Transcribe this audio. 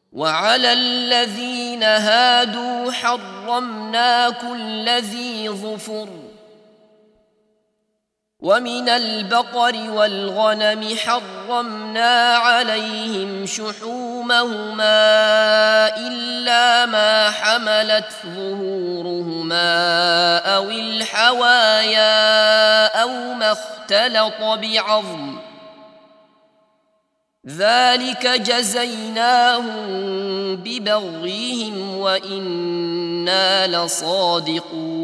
وعلى الذين هادوا حرمنا كل ذي ظفر، ومن البقر والغنم حرمنا عليهم شحومهما إلا ما حملت ظهورهما أو الحوايا أو ما اختلط بعظم، ذلك جزيناهم ببغيهم وإنا لصادقون.